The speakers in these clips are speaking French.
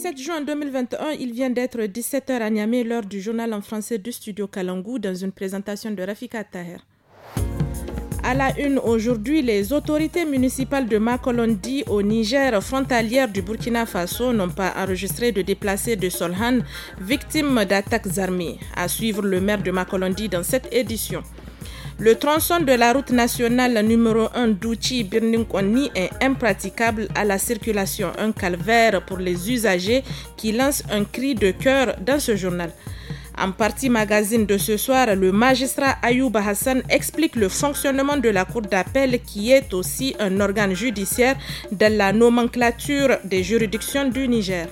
17 juin 2021, il vient d'être 17h à Niamey, l'heure du journal en français du studio Kalangou dans une présentation de Rafika Taher. À la une aujourd'hui, les autorités municipales de Makolondi au Niger, frontalière du Burkina Faso, n'ont pas enregistré de déplacés de Solhan, victimes d'attaques armées. À suivre le maire de Makolondi dans cette édition. Le tronçon de la route nationale numéro 1 d'Ouchi-Birninkoni est impraticable à la circulation, un calvaire pour les usagers qui lancent un cri de cœur dans ce journal. En partie magazine de ce soir, le magistrat Ayouba Hassan explique le fonctionnement de la cour d'appel qui est aussi un organe judiciaire dans la nomenclature des juridictions du Niger.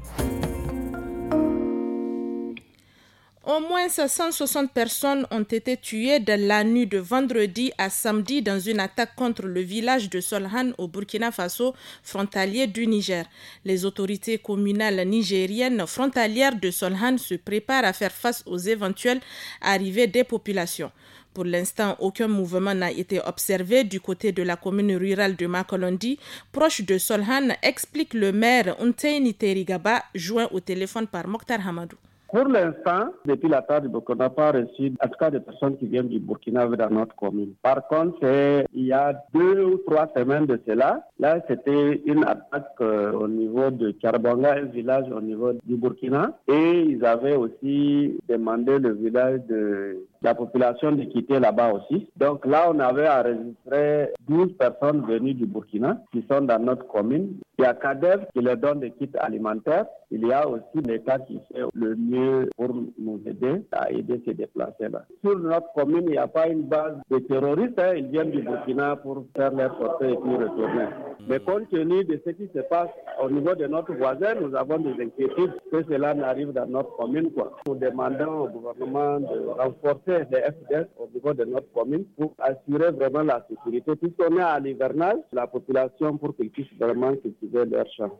Au moins 160 personnes ont été tuées dans la nuit de vendredi à samedi dans une attaque contre le village de Solhan au Burkina Faso, frontalier du Niger. Les autorités communales nigériennes frontalières de Solhan se préparent à faire face aux éventuelles arrivées des populations. Pour l'instant, aucun mouvement n'a été observé du côté de la commune rurale de Makolondi, proche de Solhan, explique le maire Unteini Terigaba, joint au téléphone par Mokhtar Hamadou. Pour l'instant, depuis la tarde, on n'a pas reçu, en tout cas, des personnes qui viennent du Burkina dans notre commune. Par contre, il y a 2 ou 3 semaines de cela, là, c'était une attaque au niveau de Karbanga, un village au niveau du Burkina, et ils avaient aussi demandé le village de la population de quitter là-bas aussi. Donc là, on avait enregistré 12 personnes venues du Burkina qui sont dans notre commune. Il y a CADEF qui leur donne des kits alimentaires. Il y a aussi l'État qui fait le mieux pour nous aider à aider ces déplacés-là. Sur notre commune, il n'y a pas une base de terroristes. Ils viennent du Burkina pour faire leur portée et puis retourner. Mais compte tenu de ce qui se passe au niveau de notre voisin, nous avons des inquiétudes que cela n'arrive dans notre commune. Nous demandons au gouvernement de renforcer les FDS au niveau de notre commune pour assurer vraiment la sécurité. Puisqu'on est à l'hivernage, la population pour qu'ils puissent vraiment cultiver leurs champs.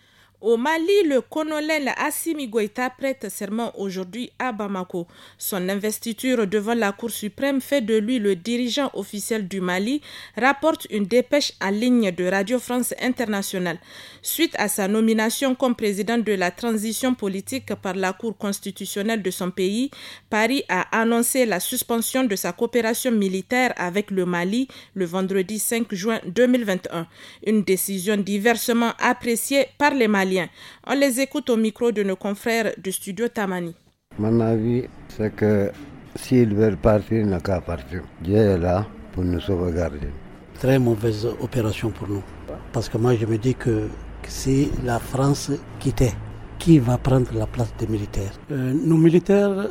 Au Mali, le colonel Assimi Goïta prête serment aujourd'hui à Bamako. Son investiture devant la Cour suprême fait de lui le dirigeant officiel du Mali, rapporte une dépêche en ligne de Radio France Internationale. Suite à sa nomination comme président de la transition politique par la Cour constitutionnelle de son pays, Paris a annoncé la suspension de sa coopération militaire avec le Mali le vendredi 5 juin 2021. Une décision diversement appréciée par les Maliens. On les écoute au micro de nos confrères du studio Tamani. Mon avis, c'est que s'ils veulent partir, ils n'ont qu'à partir. Dieu est là pour nous sauvegarder. Très mauvaise opération pour nous. Parce que moi, je me dis que si la France quittait, qui va prendre la place des militaires? Nos militaires,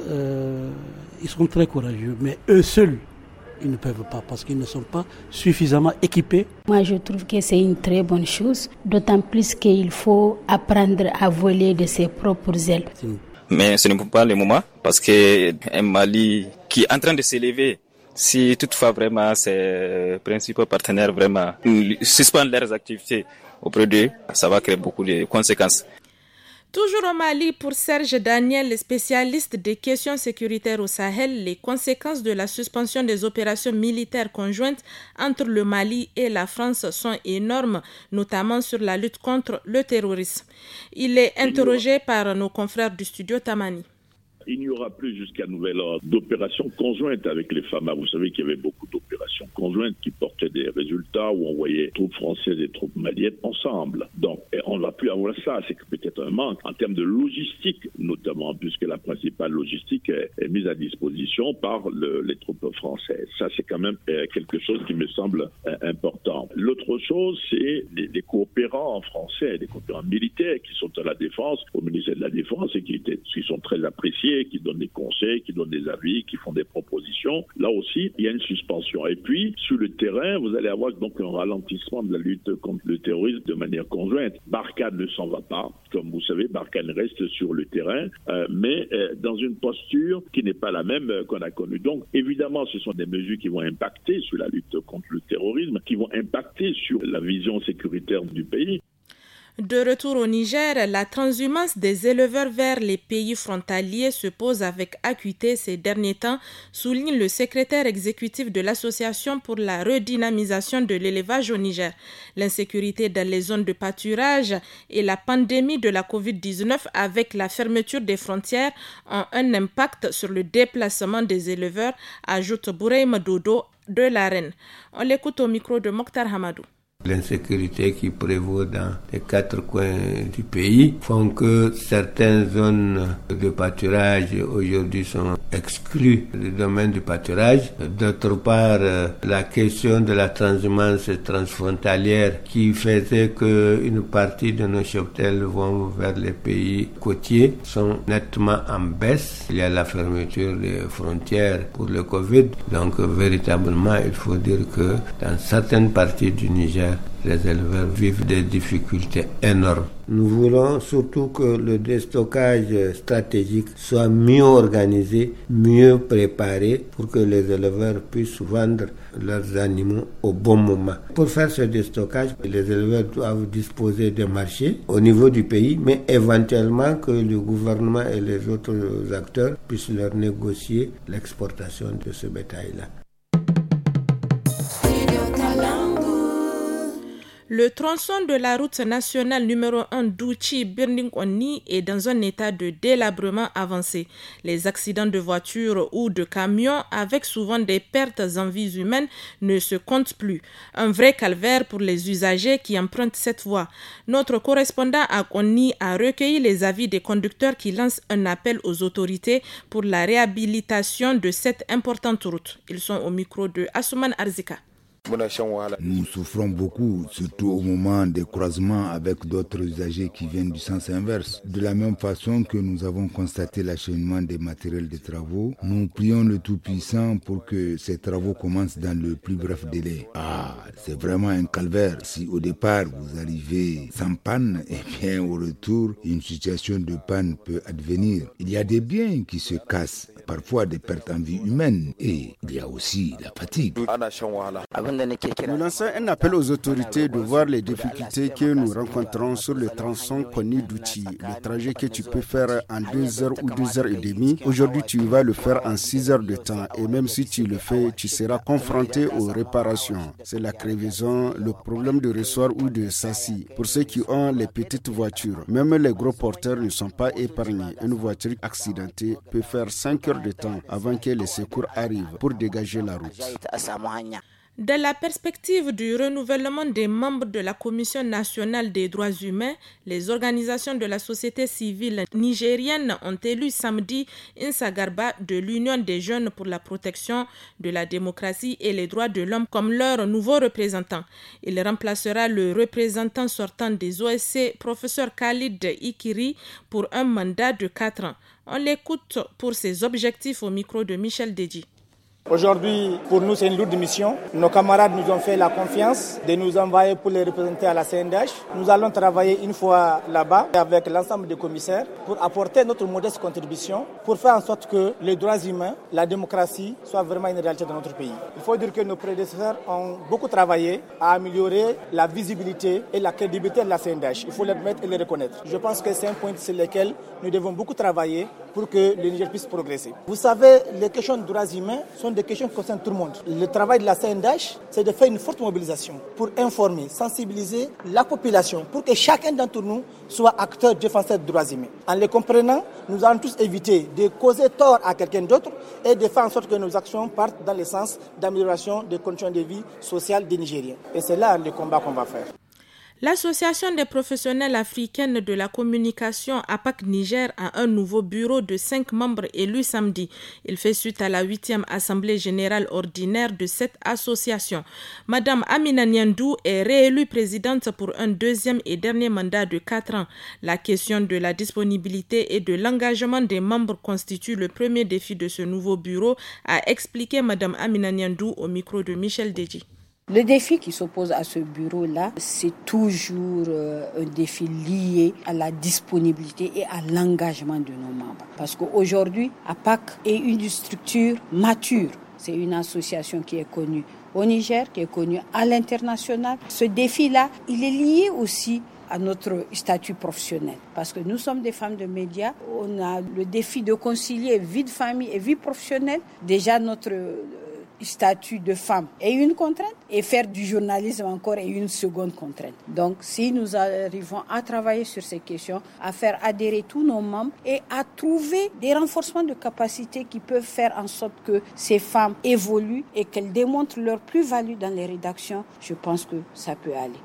ils sont très courageux, mais eux seuls, ils ne peuvent pas parce qu'ils ne sont pas suffisamment équipés. Moi, je trouve que c'est une très bonne chose, d'autant plus qu'il faut apprendre à voler de ses propres ailes. Mais ce n'est pas le moment parce qu'un Mali qui est en train de s'élever, si toutefois vraiment ses principaux partenaires vraiment suspendent leurs activités auprès d'eux, ça va créer beaucoup de conséquences. Toujours au Mali, pour Serge Daniel, spécialiste des questions sécuritaires au Sahel, les conséquences de la suspension des opérations militaires conjointes entre le Mali et la France sont énormes, notamment sur la lutte contre le terrorisme. Il est interrogé par nos confrères du studio Tamani. Il n'y aura plus jusqu'à nouvel ordre d'opérations conjointes avec les FAMA. Vous savez qu'il y avait beaucoup d'opérations conjointes qui portaient des résultats où on voyait troupes françaises et troupes maliennes ensemble. Donc, on ne va plus avoir ça. C'est peut-être un manque en termes de logistique, notamment, puisque la principale logistique est mise à disposition par les troupes françaises. Ça, c'est quand même quelque chose qui me semble important. L'autre chose, c'est les coopérants français, les coopérants militaires qui sont à la défense, au ministère de la Défense et qui sont très appréciés, qui donnent des conseils, qui donnent des avis, qui font des propositions. Là aussi, il y a une suspension. Et puis, sur le terrain, vous allez avoir donc un ralentissement de la lutte contre le terrorisme de manière conjointe. Barkhane ne s'en va pas. Comme vous savez, Barkhane reste sur le terrain, mais dans une posture qui n'est pas la même qu'on a connue. Donc, évidemment, ce sont des mesures qui vont impacter sur la lutte contre le terrorisme, qui vont impacter sur la vision sécuritaire du pays. De retour au Niger, la transhumance des éleveurs vers les pays frontaliers se pose avec acuité ces derniers temps, souligne le secrétaire exécutif de l'Association pour la redynamisation de l'élevage au Niger. L'insécurité dans les zones de pâturage et la pandémie de la COVID-19 avec la fermeture des frontières ont un impact sur le déplacement des éleveurs, ajoute Bouraïma Dodo de l'Arène. On l'écoute au micro de Mokhtar Hamadou. L'insécurité qui prévaut dans les 4 coins du pays font que certaines zones de pâturage aujourd'hui sont exclues du domaine du pâturage. D'autre part, la question de la transhumance transfrontalière qui faisait qu'une partie de nos cheptels vont vers les pays côtiers sont nettement en baisse. Il y a la fermeture des frontières pour le Covid. Donc véritablement, il faut dire que dans certaines parties du Niger, les éleveurs vivent des difficultés énormes. Nous voulons surtout que le déstockage stratégique soit mieux organisé, mieux préparé pour que les éleveurs puissent vendre leurs animaux au bon moment. Pour faire ce déstockage, les éleveurs doivent disposer de marchés au niveau du pays, mais éventuellement que le gouvernement et les autres acteurs puissent leur négocier l'exportation de ce bétail-là. Le tronçon de la route nationale numéro 1 d'Ouchi-Birning-Onni est dans un état de délabrement avancé. Les accidents de voitures ou de camions, avec souvent des pertes en vies humaines, ne se comptent plus. Un vrai calvaire pour les usagers qui empruntent cette voie. Notre correspondant à Onni a recueilli les avis des conducteurs qui lancent un appel aux autorités pour la réhabilitation de cette importante route. Ils sont au micro de Asuman Arzika. Nous souffrons beaucoup, surtout au moment des croisements avec d'autres usagers qui viennent du sens inverse. De la même façon que nous avons constaté l'acheminement des matériels de travaux, nous prions le Tout-Puissant pour que ces travaux commencent dans le plus bref délai. C'est vraiment un calvaire. Si au départ vous arrivez sans panne, bien au retour, une situation de panne peut advenir. Il y a des biens qui se cassent, parfois des pertes en vie humaine, et il y a aussi la fatigue. Nous lançons un appel aux autorités de voir les difficultés que nous rencontrons sur le tronçon Konni-Douchi. Le trajet que tu peux faire en 2 heures ou 2 heures et demie, aujourd'hui tu vas le faire en 6 heures de temps. Et même si tu le fais, tu seras confronté aux réparations. C'est la crevaison, le problème de ressort ou de châssis. Pour ceux qui ont les petites voitures, même les gros porteurs ne sont pas épargnés. Une voiture accidentée peut faire 5 heures de temps avant que les secours arrivent pour dégager la route. Dans la perspective du renouvellement des membres de la Commission nationale des droits humains, les organisations de la société civile nigérienne ont élu samedi Insa Garba de l'Union des jeunes pour la protection de la démocratie et les droits de l'homme comme leur nouveau représentant. Il remplacera le représentant sortant des OSC, professeur Khalid Ikiri, pour un mandat de 4 ans. On l'écoute pour ses objectifs au micro de Michel Deji. Aujourd'hui, pour nous, c'est une lourde mission. Nos camarades nous ont fait la confiance de nous envoyer pour les représenter à la CNDH. Nous allons travailler une fois là-bas avec l'ensemble des commissaires pour apporter notre modeste contribution pour faire en sorte que les droits humains, la démocratie soient vraiment une réalité dans notre pays. Il faut dire que nos prédécesseurs ont beaucoup travaillé à améliorer la visibilité et la crédibilité de la CNDH. Il faut l'admettre et le reconnaître. Je pense que c'est un point sur lequel nous devons beaucoup travailler pour que le Niger puisse progresser. Vous savez, les questions de droits humains sont des questions qui concernent tout le monde. Le travail de la CNDH, c'est de faire une forte mobilisation pour informer, sensibiliser la population, pour que chacun d'entre nous soit acteur défenseur des droits humains. En les comprenant, nous allons tous éviter de causer tort à quelqu'un d'autre et de faire en sorte que nos actions partent dans le sens d'amélioration des conditions de vie sociales des Nigériens. Et c'est là le combat qu'on va faire. L'Association des professionnels africaines de la communication APAC Niger a un nouveau bureau de 5 membres élus samedi. Il fait suite à la 8e Assemblée générale ordinaire de cette association. Madame Amina Niandou est réélue présidente pour un 2e et dernier mandat de 4 ans. La question de la disponibilité et de l'engagement des membres constitue le premier défi de ce nouveau bureau, a expliqué Madame Amina Niandou au micro de Michel Deji. Le défi qui s'oppose à ce bureau-là, c'est toujours un défi lié à la disponibilité et à l'engagement de nos membres. Parce qu'aujourd'hui, APAC est une structure mature. C'est une association qui est connue au Niger, qui est connue à l'international. Ce défi-là, il est lié aussi à notre statut professionnel. Parce que nous sommes des femmes de médias, on a le défi de concilier vie de famille et vie professionnelle. Déjà, notre statut de femme est une contrainte et faire du journalisme encore est une seconde contrainte. Donc, si nous arrivons à travailler sur ces questions, à faire adhérer tous nos membres et à trouver des renforcements de capacités qui peuvent faire en sorte que ces femmes évoluent et qu'elles démontrent leur plus-value dans les rédactions, je pense que ça peut aller.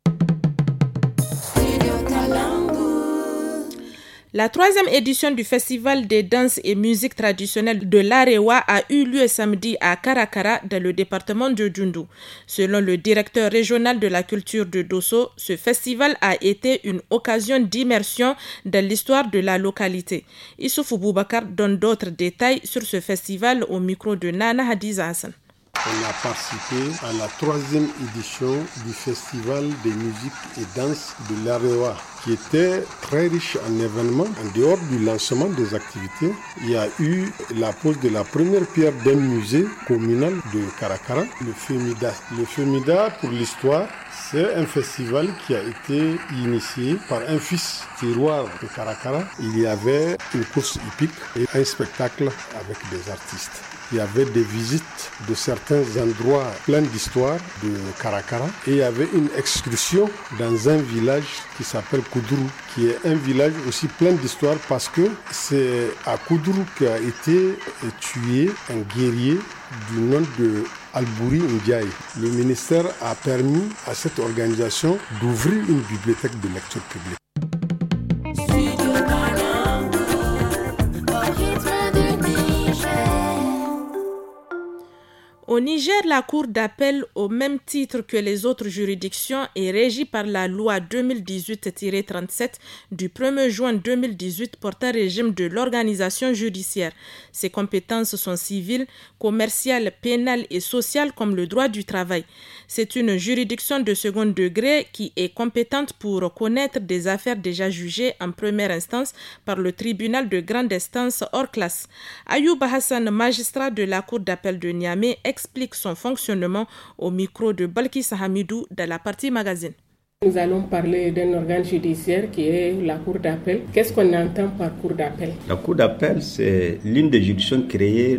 La 3e édition du Festival des danses et musiques traditionnelles de l'Arewa a eu lieu samedi à Karakara, dans le département de Djoundou. Selon le directeur régional de la culture de Dosso, ce festival a été une occasion d'immersion dans l'histoire de la localité. Issoufou Boubacar donne d'autres détails sur ce festival au micro de Nana Hadiza Hassan. On a participé à la 3e édition du Festival des musiques et danses de l'Arewa, qui était très riche en événements. En dehors du lancement des activités, il y a eu la pose de la première pierre d'un musée communal de Karakara, le FEMIDA. Le FEMIDA, pour l'histoire, c'est un festival qui a été initié par un fils terroir de Karakara. Il y avait une course hippique et un spectacle avec des artistes. Il y avait des visites de certains endroits pleins d'histoire de Karakara et il y avait une excursion dans un village qui s'appelle Koudourou, qui est un village aussi plein d'histoire parce que c'est à Koudourou qu'a été tué un guerrier du nom de Albouri Ndiaye. Le ministère a permis à cette organisation d'ouvrir une bibliothèque de lecture publique. Au Niger, la Cour d'appel, au même titre que les autres juridictions, est régie par la loi 2018-37 du 1er juin 2018 portant régime de l'organisation judiciaire. Ses compétences sont civiles, commerciales, pénales et sociales comme le droit du travail. C'est une juridiction de second degré qui est compétente pour connaître des affaires déjà jugées en première instance par le tribunal de grande instance hors classe. Ayouba Hassan, magistrat de la Cour d'appel de Niamey, explique son fonctionnement au micro de Balkis Hamidou dans la partie magazine. Nous allons parler d'un organe judiciaire qui est la Cour d'appel. Qu'est-ce qu'on entend par Cour d'appel? La Cour d'appel, c'est l'une des juridictions créées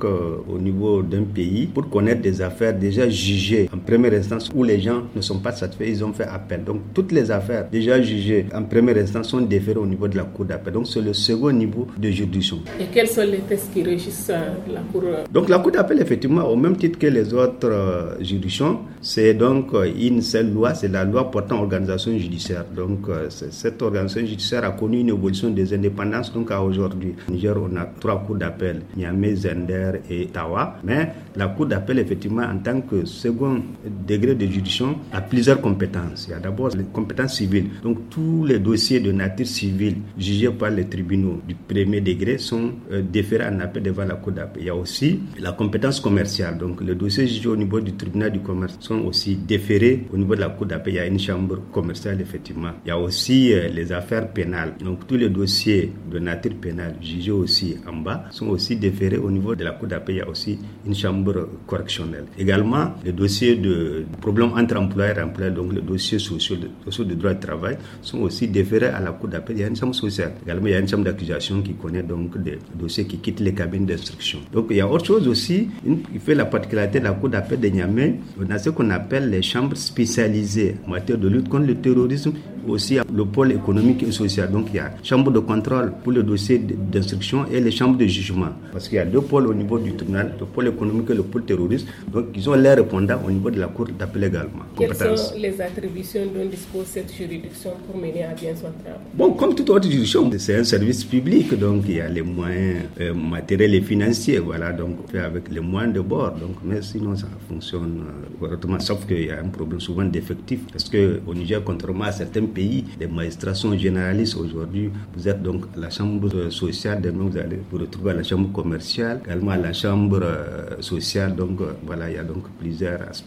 au niveau d'un pays pour connaître des affaires déjà jugées en première instance où les gens ne sont pas satisfaits, ils ont fait appel. Donc toutes les affaires déjà jugées en première instance sont déférées au niveau de la Cour d'appel. Donc c'est le second niveau de juridiction. Et quels sont les textes qui régissent la Cour? Donc la Cour d'appel, effectivement, au même titre que les autres juridictions, c'est donc une seule loi, c'est la loi portant organisation judiciaire. Donc cette organisation judiciaire a connu une évolution des indépendances. Donc à aujourd'hui, au Niger, on a 3 cours d'appel, Niamey, Zender et Tawa. Mais la cour d'appel, effectivement, en tant que second degré de juridiction, a plusieurs compétences. Il y a d'abord les compétences civiles. Donc tous les dossiers de nature civile jugés par les tribunaux du premier degré sont déférés en appel devant la cour d'appel. Il y a aussi la compétence commerciale. Donc les dossiers jugés au niveau du tribunal du commerce sont aussi déférés au niveau de la cour d'appel. Il y a une chambre commerciale, effectivement. Il y a aussi les affaires pénales. Donc tous les dossiers de nature pénale jugés aussi en bas sont aussi déférés au niveau de la cour d'appel. Il y a aussi une chambre correctionnelle. Également, les dossiers de problèmes entre employeurs et employés, donc les dossiers sociaux de droit de travail, sont aussi déférés à la cour d'appel. Il y a une chambre sociale. Également, il y a une chambre d'accusation qui connaît donc des dossiers qui quittent les cabines d'instruction. Donc il y a autre chose aussi qui fait la particularité de la cour d'appel de Niamey. On a ce qu'on appelle les chambres spécialisées en matière de lutte contre le terrorisme, aussi le pôle économique et social. Donc il y a chambre de contrôle pour le dossier d'instruction et les chambres de jugement. Parce qu'il y a 2 pôles au niveau du tribunal, le pôle économique et le pôle terroriste. Donc ils ont les répondants au niveau de la cour d'appel également. Quelles sont les attributions dont dispose cette juridiction pour mener à bien son travail? Bon, comme toute autre juridiction, c'est un service public, donc il y a les moyens matériels et financiers. Voilà, donc on fait avec les moyens de bord. Donc, mais sinon ça fonctionne correctement, sauf qu'il y a un problème souvent d'effectifs. Parce qu'au Niger, contrairement à certains pays, les magistrats sont généralistes. Aujourd'hui, vous êtes donc à la chambre sociale, demain vous allez vous retrouver à la chambre commerciale, également à la chambre sociale. Donc voilà, il y a donc plusieurs aspects.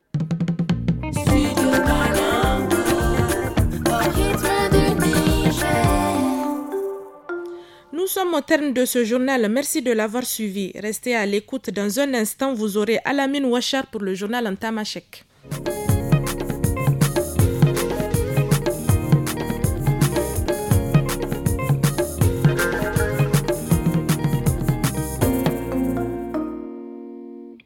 Nous sommes au terme de ce journal. Merci de l'avoir suivi. Restez à l'écoute. Dans un instant, vous aurez Alamine Ouachar pour le journal en tamashek.